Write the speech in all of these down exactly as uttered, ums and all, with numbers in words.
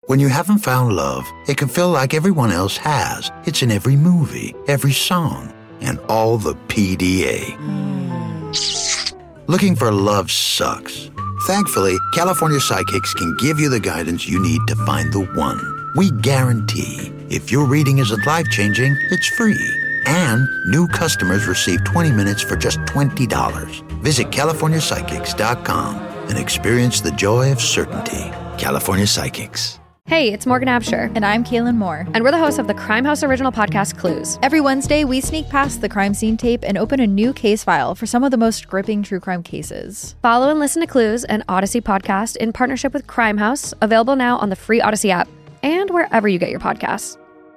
When you haven't found love, it can feel like everyone else has. It's in every movie, every song, and all the P D A. Mm. Looking for love sucks. Thankfully, California Psychics can give you the guidance you need to find the one. We guarantee if your reading isn't life-changing, it's free. And new customers receive twenty minutes for just twenty dollars. Visit California Psychics dot com and experience the joy of certainty. California Psychics. Hey, it's Morgan Absher. And I'm Kaylin Moore. And we're the hosts of the Crime House original podcast, Clues. Every Wednesday, we sneak past the crime scene tape and open a new case file for some of the most gripping true crime cases. Follow and listen to Clues, an Odyssey podcast in partnership with Crime House, available now on the free Odyssey app and wherever you get your podcasts.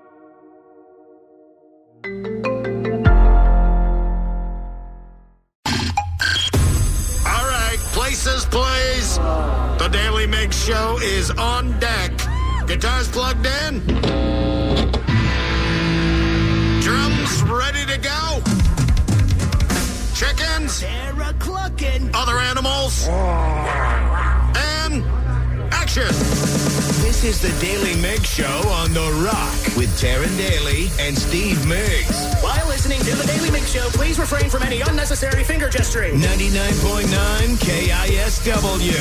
All right, places, please. The Daily Mix Show is on deck. Guitars plugged in. Drums ready to go. Chickens. They're clucking. Other animals. And action. This is the Daily Mix Show on The Rock with Taryn Daly and Steve Miggs. While listening to the Daily Mix Show, please refrain from any unnecessary finger gesturing. ninety-nine point nine K I S W.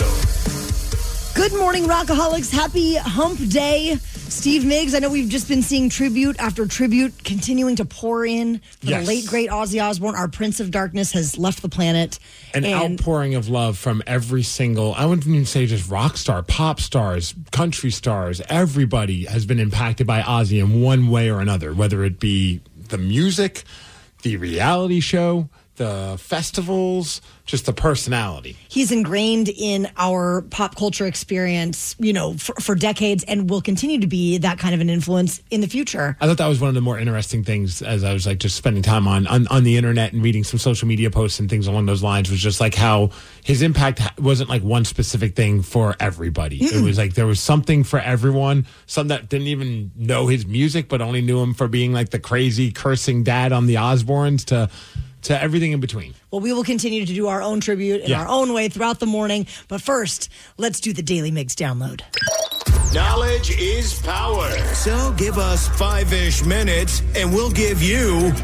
Good morning, Rockaholics. Happy Hump Day. Steve Miggs, I know we've just been seeing tribute after tribute continuing to pour in for yes. the late, great Ozzy Osbourne. Our Prince of Darkness has left the planet. An and outpouring of love from every single, I wouldn't even say just rock star, pop stars, country stars. Everybody has been impacted by Ozzy in one way or another, whether it be the music, the reality show, the festivals, just the personality. He's ingrained in our pop culture experience, you know, for, for decades, and will continue to be that kind of an influence in the future. I thought that was one of the more interesting things as I was like just spending time on, on, on the internet and reading some social media posts and things along those lines, was just like how his impact wasn't like one specific thing for everybody. Mm-mm. It was like there was something for everyone, some that didn't even know his music, but only knew him for being like the crazy cursing dad on the Osbournes to... to everything in between. Well, we will continue to do our own tribute in yeah. our own way throughout the morning. But first, let's do the Daily Mix download. Knowledge is power. So give us five-ish minutes, and we'll give you,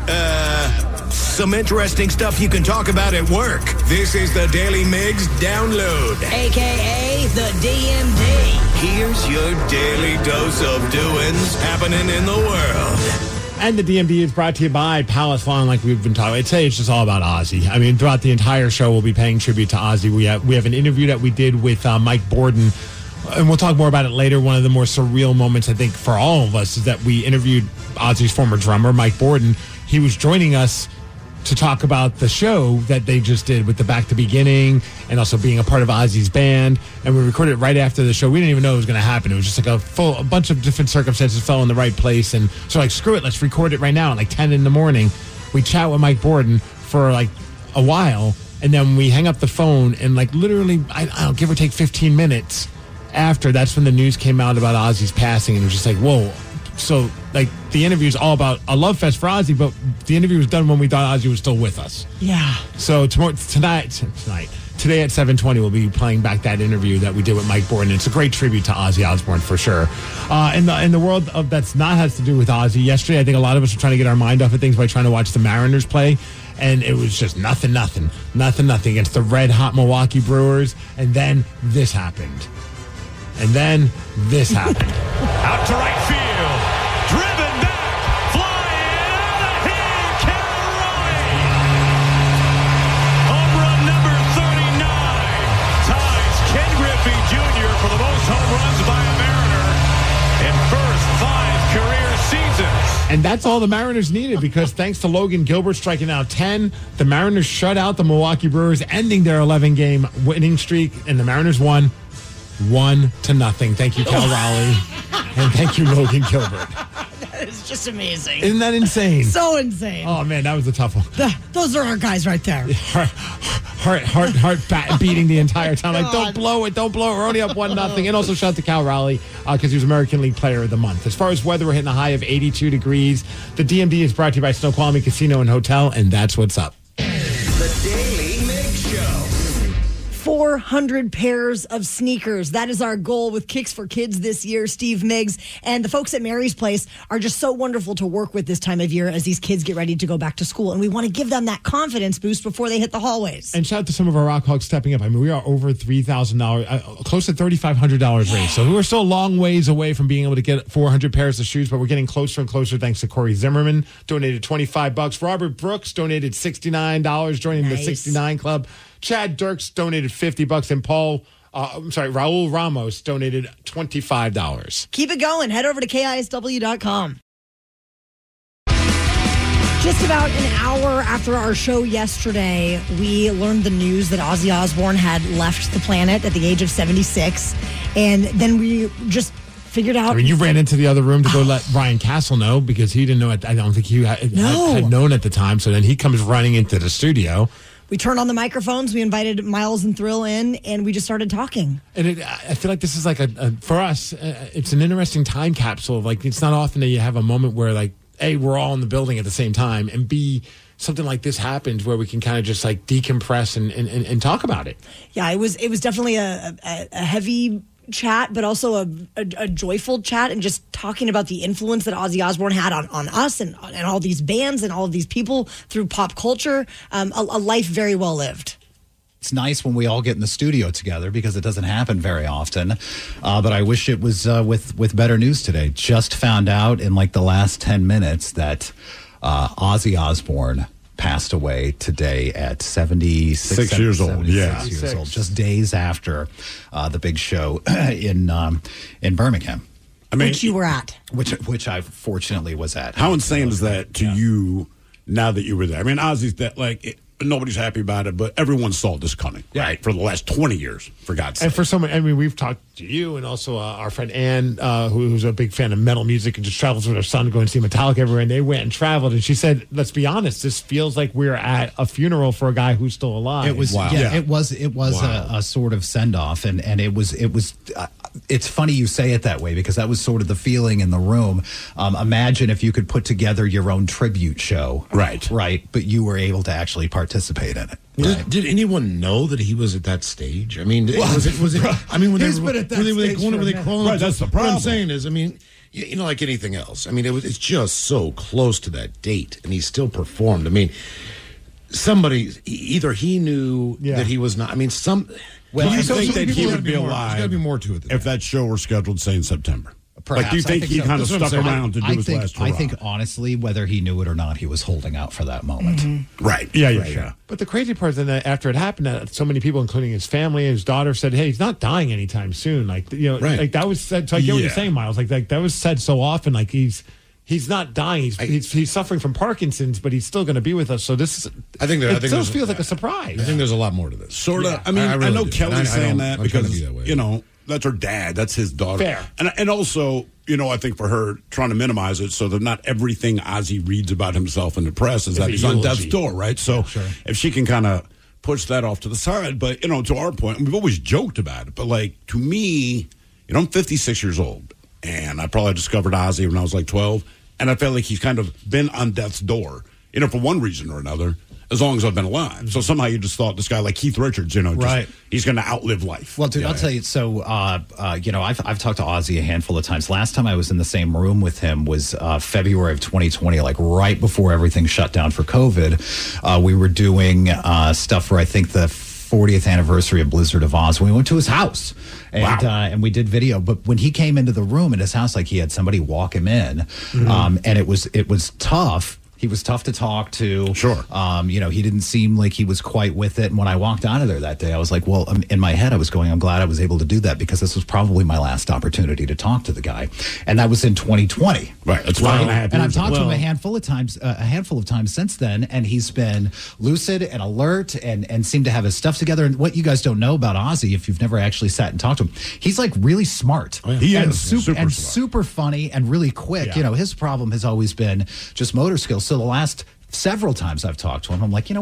uh, some interesting stuff you can talk about at work. This is the Daily Mix download. A K A the D M D. Here's your daily dose of doings happening in the world. And the D M D is brought to you by Palace Lawn, like we've been talking. I'd say it's just all about Ozzy. I mean, throughout the entire show, we'll be paying tribute to Ozzy. We have we have an interview that we did with uh, Mike Borden, and we'll talk more about it later. One of the more surreal moments, I think, for all of us is that we interviewed Ozzy's former drummer, Mike Borden. He was joining us to talk about the show that they just did with the Back to Beginning and also being a part of Ozzy's band. And we recorded it right after the show. We didn't even know it was going to happen. It was just like a full, a bunch of different circumstances fell in the right place. And so like, screw it, let's record it right now at like ten in the morning. We chat with Mike Borden for like a while. And then we hang up the phone and like literally, I, I don't give or take fifteen minutes after, that's when the news came out about Ozzy's passing. And it was just like, whoa. So, like, the interview is all about a love fest for Ozzy, but the interview was done when we thought Ozzy was still with us. Yeah. So, tomorrow, tonight, tonight, today at seven twenty, we'll be playing back that interview that we did with Mike Borden. It's a great tribute to Ozzy Osbourne, for sure. Uh, in the in the world of that's not has to do with Ozzy, yesterday, I think a lot of us were trying to get our mind off of things by trying to watch the Mariners play. And it was just nothing, nothing, nothing, nothing against the red-hot Milwaukee Brewers. And then this happened. And then this happened. Out to right field. Driven back. Flying out of here. Carol Raleigh. Home run number thirty-nine. Ties Ken Griffey Junior for the most home runs by a Mariner in first five career seasons. And that's all the Mariners needed, because thanks to Logan Gilbert striking out ten, the Mariners shut out the Milwaukee Brewers, ending their eleven-game winning streak, and the Mariners won one to nothing. Thank you, Cal Raleigh, and thank you, Logan Gilbert. That is just amazing. Isn't that insane? So insane. Oh, man, that was a tough one. The, those are our guys right there. Heart, heart, heart, heart bat- beating the entire time. Like, don't blow it, don't blow it. We're only up one nothing. And also shout out to Cal Raleigh, because uh, he was American League Player of the Month. As far as weather, we're hitting a high of eighty-two degrees. The D M D is brought to you by Snoqualmie Casino and Hotel, and that's what's up. The Daily Mix Show. four four hundred pairs of sneakers. That is our goal with Kicks for Kids this year, Steve Miggs. And the folks at Mary's Place are just so wonderful to work with this time of year as these kids get ready to go back to school. And we want to give them that confidence boost before they hit the hallways. And shout out to some of our Rock Hogs stepping up. I mean, we are over three thousand dollars, uh, close to three thousand five hundred dollars raised. So we're still a long ways away from being able to get four hundred pairs of shoes, but we're getting closer and closer thanks to Corey Zimmerman, donated twenty-five bucks. Robert Brooks donated sixty-nine dollars, joining nice. the sixty-nine Club. Chad Dirks donated fifty bucks, and Paul, uh, I'm sorry, Raul Ramos donated twenty-five dollars. Keep it going. Head over to K I S W dot com. Just about an hour after our show yesterday, we learned the news that Ozzy Osbourne had left the planet at the age of seventy-six. And then we just figured out. I mean, you ran into the other room to go let Ryan Castle know because he didn't know. It, I don't think he had, no. had, had known at the time. So then he comes running into the studio. We turned on the microphones. We invited Miles and Thrill in, and we just started talking. And it, I feel like this is like a, a for us, uh, it's an interesting time capsule. Like, it's not often that you have a moment where, like, A, we're all in the building at the same time, and B, something like this happens where we can kind of just like decompress and, and, and talk about it. Yeah, it was it was definitely a, a, a heavy chat, but also a, a, a joyful chat, and just talking about the influence that Ozzy Osbourne had on, on us and, and all these bands and all of these people through pop culture. Um, a, a life very well lived. It's nice when we all get in the studio together because it doesn't happen very often. Uh, but I wish it was uh, with, with better news today. Just found out in like the last ten minutes that uh, Ozzy Osbourne passed away today at seventy-six Six years old. Yeah. Years old, just days after uh, the big show in um, in Birmingham. I mean, which you were at. Which, which I fortunately was at. How insane is that to yeah. you now that you were there? I mean, Ozzy's that, like, it, nobody's happy about it, but everyone saw this coming, yeah. right? For the last twenty years, for God's sake. And for someone, I mean, we've talked to you and also uh, our friend Ann, uh, who, who's a big fan of metal music and just travels with her son going to see Metallica everywhere. And they went and traveled. And she said, let's be honest, this feels like we're at a funeral for a guy who's still alive. It was, wow. yeah, yeah, it was, it was wow. a, a sort of send off. And, and it was, it was, uh, it's funny you say it that way because that was sort of the feeling in the room. Um, imagine if you could put together your own tribute show. Right. Right. But you were able to actually participate in it. Did, right? did anyone know that he was at that stage? I mean, well, was it? Was it? I mean, when he's they been were, at that were they, were they stage going, for were a they minute. crawling? Right, that's the What problem. I'm saying is, I mean, you, you know, like anything else. I mean, it was. It's just so close to that date, and he still performed. I mean, somebody either he knew Yeah. that he was not. I mean, some. Well, do you so- think so that he people would gotta be more- There's got to alive be more to it than if that. that show were scheduled, say, in September? Perhaps. Like, do you think, I think he so. kind of That's what I'm stuck saying. around to do I his think, last I hurrah? think honestly, whether he knew it or not, he was holding out for that moment. Mm-hmm. Right. Yeah, yeah, right, sure. But the crazy part is that after it happened, that so many people, including his family and his daughter, said, "Hey, he's not dying anytime soon." Like, you know, Right. like that was said. So I get what you're Yeah. saying, Miles. Like, like that was said so often. Like he's he's not dying. He's he's, he's suffering from Parkinson's, but he's still going to be with us. So this is. I think that- it I think still there's- feels like a surprise. I think there's a lot more to this. Sort of. Yeah. I mean, I I, really know do. Kelly's I- I saying don't- that I'm trying to because, be that way. you know, that's her dad. That's his daughter. Fair. And, and also, you know, I think for her, trying to minimize it so that not everything Ozzy reads about himself in the press is Is that a he's on eulogy. death's door, right? So if she can kind of push that off to the side. But, you know, to our point, we've always joked about it. But, like, to me, you know, I'm fifty-six years old. And I probably discovered Ozzy when I was like twelve. And I felt like he's kind of been on death's door, you know, for one reason or another, as long as I've been alive. So somehow you just thought this guy like Keith Richards, you know, just, Right. he's going to outlive life. Well, dude, Yeah. I'll tell you. So, uh, uh, you know, I've I've talked to Ozzy a handful of times. Last time I was in the same room with him was uh, February of twenty twenty, like right before everything shut down for COVID. Uh, we were doing uh, stuff for I think the fortieth anniversary of Blizzard of Oz. We went to his house and Wow. uh, and we did video. But when he came into the room in his house, like he had somebody walk him in, um, and it was it was tough. He was tough to talk to. Sure. Um, you know, he didn't seem like he was quite with it. And when I walked out of there that day, I was like, well, um, in my head, I was going, I'm glad I was able to do that because this was probably my last opportunity to talk to the guy. And that was in twenty twenty. Right. That's Well, five and a half and I've years talked ago. to him a handful of times, uh, a handful of times since then, and he's been lucid and alert and and seemed to have his stuff together. And what you guys don't know about Ozzy, if you've never actually sat and talked to him, he's like really smart. Oh, yeah. He and is. super, Super and smart. super funny and really quick. Yeah. You know, his problem has always been just motor skills. So the last several times I've talked to him, I'm like, you know what?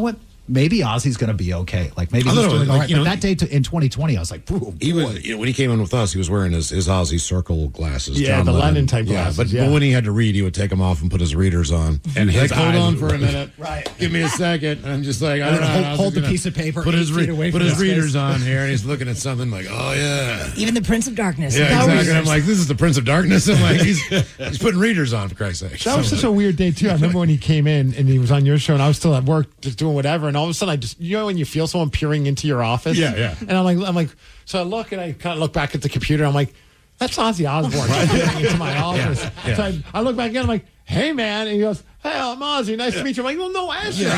maybe Ozzy's going to be okay. Like maybe I he's thought it was, doing all like, right. you But know, that day to, in twenty twenty, I was like, "Ooh, He boy." was you know, when he came in with us. He was wearing his, his Ozzy Circle glasses. Yeah, John the Lennon. Lennon type Yeah, glasses, but, yeah. but when he had to read, he would take them off and put his readers on. And He's his like, hold eyes on would for a roll. minute. Right. Give me a second. And I'm just like, I And don't then know. hold- I was hold the gonna piece of paper Put eight his, feet away put from his his face. readers on here, and he's looking at something like, oh yeah. Even the Prince of Darkness. Yeah, That exactly. was- And I'm like, this is the Prince of Darkness. I'm like, he's he's putting readers on for Christ's sake. That was So- such a weird day too. I remember when he came in and he was on your show, and I was still at work, just doing whatever. And all of a sudden, I just, you know, when you feel someone peering into your office, Yeah, yeah. And I'm like, I'm like, so I look and I kind of look back at the computer. I'm like, that's Ozzy Osbourne peering into my office. yeah. So I, I look back again. I'm like, hey man, and he goes, hey, I'm Ozzy. Nice to meet you. I'm like, well, no answer.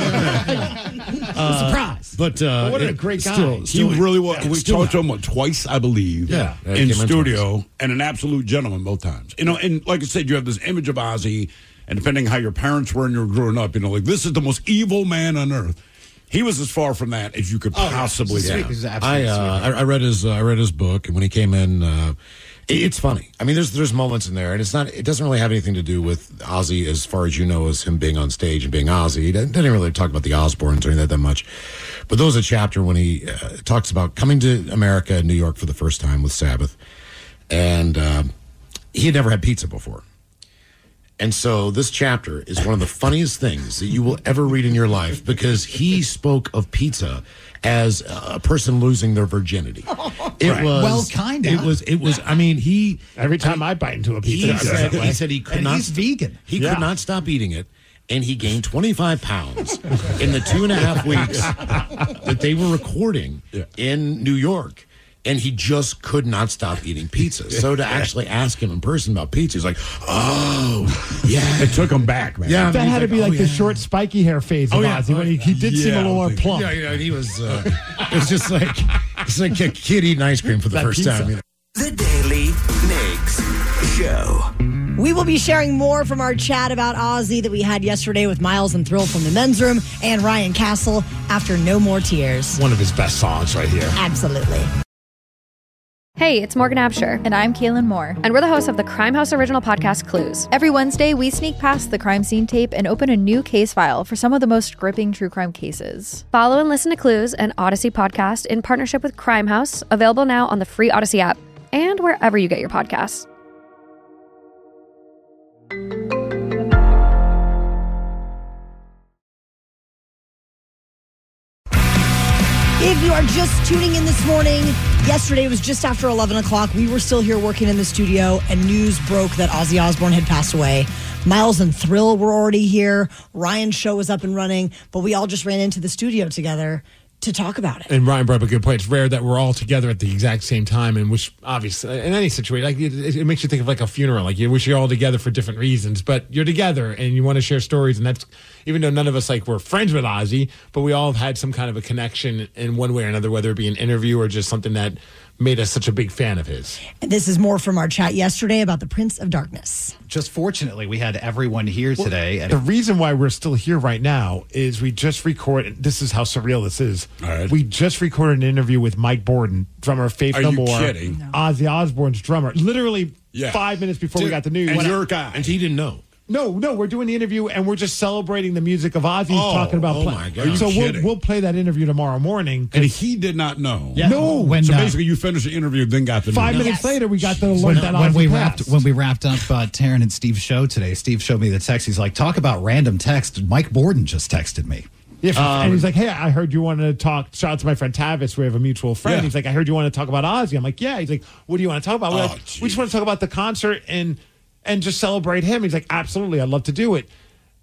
surprise. But uh, What a it- great guy. Still, He still, really was. We still- talked to him what, twice, I believe. Yeah. Yeah, he in came in studio, and an absolute gentleman both times. You know, and like I said, you have this image of Ozzy, and depending how your parents were and you were growing up, you know, like this is the most evil man on earth. He was as far from that as you could possibly He's get. sweet. He's I, absolutely uh, sweet. I I read his uh, I read his book, and when he came in, uh, it- it's funny. I mean, there's there's moments in there, and it's not. It doesn't really have anything to do with Ozzy, as far as you know, as him being on stage and being Ozzy. He didn't, didn't really talk about the Osbournes or anything that much. But there was a chapter when he uh, talks about coming to America and New York for the first time with Sabbath, and uh, he had never had pizza before. And so this chapter is one of the funniest things that you will ever read in your life, because he spoke of pizza as a person losing their virginity. It Right. was Well, kinda. It was. It was. I mean, he Every time I bite into a he pizza, said, he said he could And not. he's vegan. He Yeah. could not stop eating it, and he gained twenty-five pounds in the two and a half weeks that they were recording Yeah. in New York. And he just could not stop eating pizza. So to actually ask him in person about pizza, he's like, "Oh, yeah." It took him back, man. Yeah, I mean, that he's had to be like "Oh, the yeah." short spiky hair phase of Oh, yeah. Ozzy when he, he did seem Yeah, a little I more think- plump. Yeah, you know, he was. Uh, it was just like it's like a kid eating ice cream for the That first pizza. time. You know? The Daily Migs Show. We will be sharing more from our chat about Ozzy that we had yesterday with Miles and Thrill from the men's room and Ryan Castle after No More Tears. One of his best songs right here. Absolutely. Hey, it's Morgan Absher. And I'm Kaylin Moore. And we're the hosts of the Crime House original podcast, Clues. Every Wednesday, we sneak past the crime scene tape and open a new case file for some of the most gripping true crime cases. Follow and listen to Clues, an Odyssey podcast in partnership with Crime House, available now on the free Odyssey app and wherever you get your podcasts. If you are just tuning in this morning, yesterday was just after eleven o'clock. We were still here working in the studio, and news broke that Ozzy Osbourne had passed away. Miles and Thrill were already here. Ryan's show was up and running, but we all just ran into the studio together to talk about it. And Ryan brought up a good point. It's rare that we're all together at the exact same time, and which obviously in any situation, like it, it makes you think of like a funeral. Like you wish you're all together for different reasons, but you're together and you want to share stories. And that's even though none of us like were friends with Ozzy, but we all have had some kind of a connection in one way or another, whether it be an interview or just something that made us such a big fan of his. And this is more from our chat yesterday about the Prince of Darkness. Just fortunately, we had everyone here today. And The reason why we're still here right now is we just recorded. This is how surreal this is. All right. We just recorded an interview with Mike Borden, drummer of Faith Are No you More. kidding? Ozzy Osbourne's drummer. Literally Yeah. five minutes before we Dude, got the news. and When I- your guy. And he didn't know. no, no, we're doing the interview and we're just celebrating the music of Ozzy. He's Oh, talking about. oh play- my God. Are you so we'll, kidding? we'll play that interview tomorrow morning. And he did not know. Yeah. No. when So uh, basically, you finished the interview, then got the Five news. minutes Yes. later, we got the alert when, that when Ozzy we passed. wrapped when we wrapped up uh, Taryn and Steve's show today, Steve showed me the text. He's like, "Talk about random text." Mike Borden just texted me. Yeah, for- Um, and he's like, "Hey, I heard you wanted to talk." Shout out to my friend Tavis. We have a mutual friend. Yeah. He's like, "I heard you want to talk about Ozzy." I'm like, "Yeah." He's like, "What do you want to talk about?" We're Oh, like, geez. we just want to talk about the concert and and just celebrate him. He's like, "Absolutely, I'd love to do it."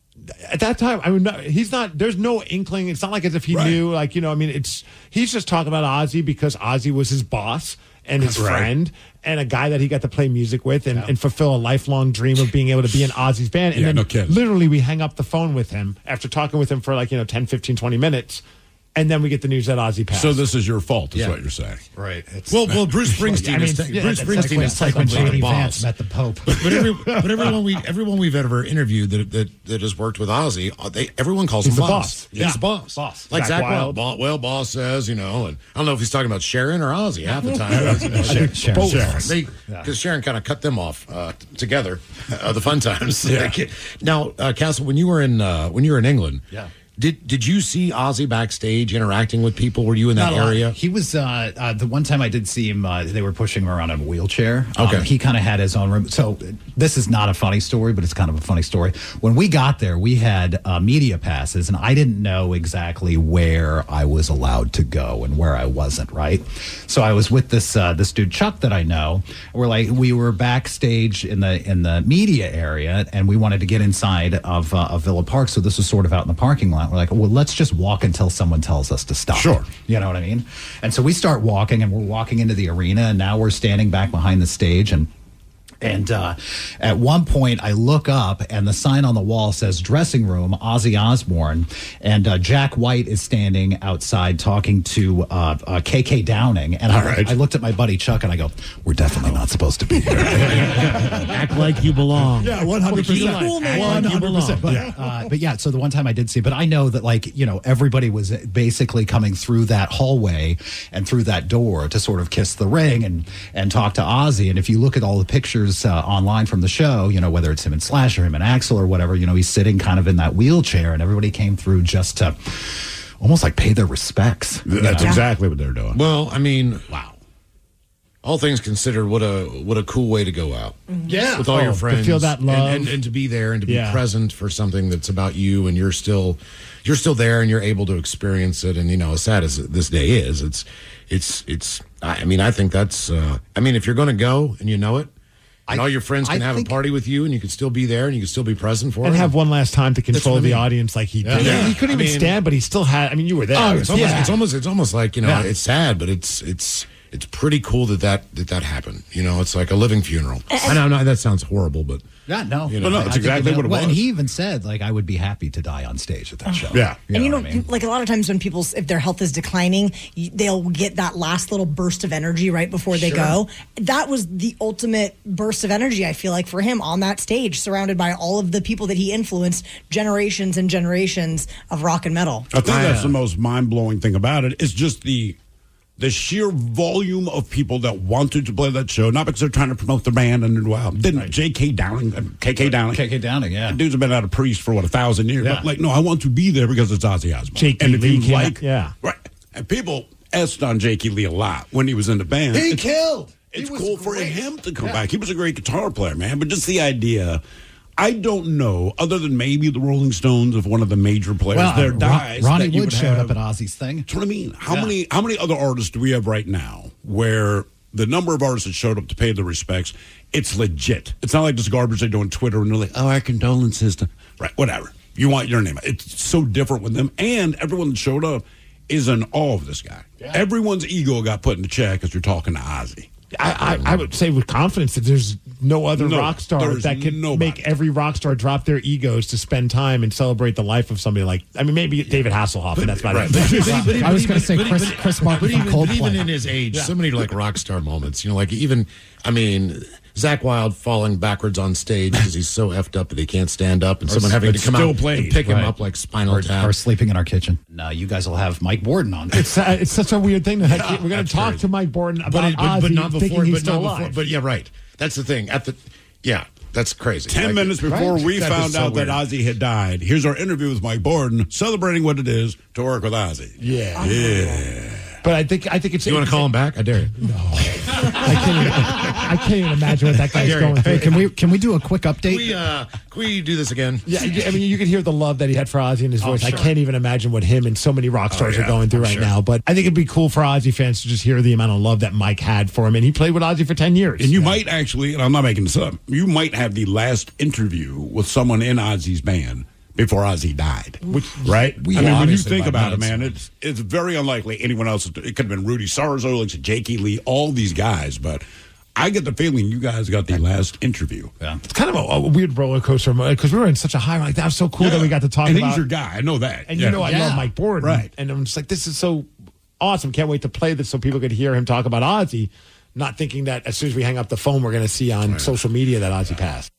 At that time, I mean, no, he's not. There's no inkling. It's not like as if he Right. knew. Like you know, I mean, it's he's just talking about Ozzy because Ozzy was his boss and his Right. friend and a guy that he got to play music with and, and fulfill a lifelong dream of being able to be in Ozzy's band. And Yeah, then no kidding. literally we hang up the phone with him after talking with him for like, you know, ten, fifteen, twenty minutes. And then we get the news that Ozzy passed. So this is your fault, is Yeah. what you're saying. Right. It's, Well, well, Bruce Springsteen I mean, is te- yeah, Bruce it's Springsteen like, is it's like when technically J D the Vance boss. met the Pope. But every, but everyone we everyone we've ever interviewed that that, that has worked with Ozzy, uh, they everyone calls He's him the boss. boss. He's Yeah. the boss. Boss. Like Zach Zach Wild. Wild. Well, boss says, you know, and I don't know if he's talking about Sharon or Ozzy half the time. Sharon, Sharon, Both. Sharon. They because Sharon kind of cut them off uh, t- together, uh, the fun times. Yeah. Now, uh, Castle, when you were in uh, when you were in England, Yeah. Did Did you see Ozzy backstage interacting with people? Were you in that Not a lot. area? He was uh, uh, the one time I did see him. Uh, they were pushing him around in a wheelchair. Okay. Um, he kind of had his own room. So this is not a funny story, but it's kind of a funny story. When we got there, we had uh, media passes, and I didn't know exactly where I was allowed to go and where I wasn't. Right. So I was with this uh, this dude Chuck that I know. We're like we were backstage in the in the media area, and we wanted to get inside of uh, of Villa Park. So this was sort of out in the parking lot. We're like, well, let's just walk until someone tells us to stop. Sure. You know what I mean? And so we start walking, and we're walking into the arena, and now we're standing back behind the stage, and And uh, at one point, I look up, and the sign on the wall says "Dressing Room, Ozzy Osbourne," and uh, Jack White is standing outside talking to uh, uh, K K Downing. And I, right. I looked at my buddy Chuck, and I go, "We're definitely not supposed to be here." Act like you belong. Yeah, one hundred percent. One hundred percent. But Yeah. uh, but yeah, so the one time I did see, but I know that like you know everybody was basically coming through that hallway and through that door to sort of kiss the ring and and talk to Ozzy. And if you look at all the pictures uh, online from the show, you know whether it's him and Slash or him and Axl or whatever, you know he's sitting kind of in that wheelchair, and everybody came through just to almost like pay their respects. That's know? exactly what they're doing. Well, I mean, wow. All things considered, what a what a cool way to go out. Yeah. With all Oh, your to friends. feel that love. And, and, and to be there and to be Yeah. present for something that's about you, and you're still you're still there and you're able to experience it. And, you know, as sad as this day is, it's, it's, it's, I mean, I think that's, uh, I mean, if you're going to go and you know it, and I- all your friends can I have think- a party with you, and you can still be there, and you can still be present for And it. have one last time to control what I the mean. audience like he did. Yeah. He couldn't I even mean- stand, but he still had. I mean, you were there. Oh, it's almost, Yeah. it's almost, it's almost like, you know, Yeah. it's sad, but it's, it's, it's pretty cool that that, that that happened. You know, it's like a living funeral. I know, no, that sounds horrible, but Yeah, no, You know, no, I it's think exactly it- what it well, And was. he even said, like, I would be happy to die on stage at that show. Yeah. And you know, what I mean? like a lot of times when people, if their health is declining, you- they'll get that last little burst of energy right before they go. That was the ultimate burst of energy, I feel like, for him on that stage, surrounded by all of the people that he influenced, generations and generations of rock and metal. I think that's the most mind-blowing thing about it. It's just the the sheer volume of people that wanted to play that show, not because they're trying to promote their band and wow. Didn't J K Downing, uh, K K Downing, K K Downing, yeah. That dude's been out of Priest for what a thousand years. Yeah. But like, no, I want to be there because it's Ozzy Osbourne. Jake and if Lee you came like, out- yeah. right, and people essed on Jakey Lee a lot when he was in the band. He It's- killed. It's He was cool for great. him to come Yeah. back. He was a great guitar player, man. But just the idea, I don't know, other than maybe the Rolling Stones, if one of the major players Well, there Ron- dies, Ronnie that you Wood would showed have- up at Ozzy's thing. That's what I mean. How Yeah. many how many other artists do we have right now where the number of artists that showed up to pay their respects, it's legit. It's not like this garbage they do on Twitter and they're like, oh, our condolences to right, whatever. You want your name. It's so different with them. And everyone that showed up is in awe of this guy. Yeah. Everyone's ego got put in check as you're talking to Ozzy. I, I, I would say with confidence that there's no other No, rock star there's that could nobody. make every rock star drop their egos to spend time and celebrate the life of somebody like, I mean, maybe David Hasselhoff, and that's about right. it. I was going to say Chris, Chris Martin But from even, but even Coldplay. in his age, so many like rock star moments. You know, like even I mean, Zach Wilde falling backwards on stage because he's so effed up that he can't stand up, and Or someone having to s- come still out plays, and pick him right. up like Spinal Or, Tap. or sleeping in our kitchen. No, you guys will have Mike Borden on. It's, uh, it's such a weird thing. That we're going that's to talk crazy. to Mike Borden about but, it, but, Ozzy, but not thinking before. he's But still not alive. before. But yeah, right. That's the thing. At the yeah, that's crazy. Ten Like, minutes before right? we That is found so out weird. that Ozzy had died, here's our interview with Mike Borden celebrating what it is to work with Ozzy. Yeah. Yeah. But I think I think it's. You want to call him back? I dare you. I can't even, I can't even imagine what that guy's Gary, going through. Hey, can we can we do a quick update? Can we, uh, can we do this again? Yeah, I mean, you could hear the love that he had for Ozzy in his voice. I can't even imagine what him and so many rock stars yeah, are going through I'm right sure. now. But I think it'd be cool for Ozzy fans to just hear the amount of love that Mike had for him. And he played with Ozzy for ten years. And you might actually, and I'm not making this up, you might have the last interview with someone in Ozzy's band before Ozzy died. Which, right? we I mean, when you obviously think by about it, minutes. man, it's it's very unlikely anyone else. It could have been Rudy Sarzo, like Jakey Lee, all these guys. But I get the feeling you guys got the last interview. Yeah. It's kind of a, a weird roller coaster because we were in such a high. Like, that was so cool Yeah. that we got to talk and about. he's your guy. I know that. And Yeah. you know, I Yeah. love Mike Borden. Right. And I'm just like, this is so awesome. Can't wait to play this so people could hear him talk about Ozzy, not thinking that as soon as we hang up the phone, we're going to see on social media that Ozzy passed.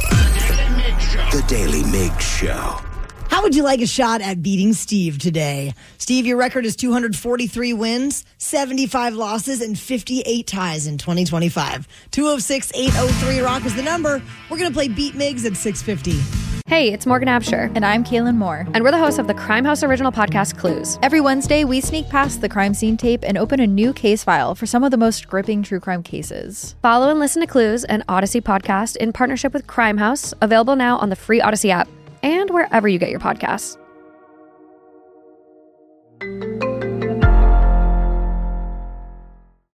The Daily Mig Show. How would you like a shot at beating Steve today? Steve, your record is two hundred forty-three wins, seventy-five losses, and fifty-eight ties in twenty twenty-five. two oh six, eight oh three Rock is the number. We're going to play Beat Migs at six fifty. Hey, it's Morgan Absher. And I'm Kaylin Moore. And we're the hosts of the Crime House original podcast, Clues. Every Wednesday, we sneak past the crime scene tape and open a new case file for some of the most gripping true crime cases. Follow and listen to Clues, an Odyssey podcast in partnership with Crime House, available now on the free Odyssey app and wherever you get your podcasts.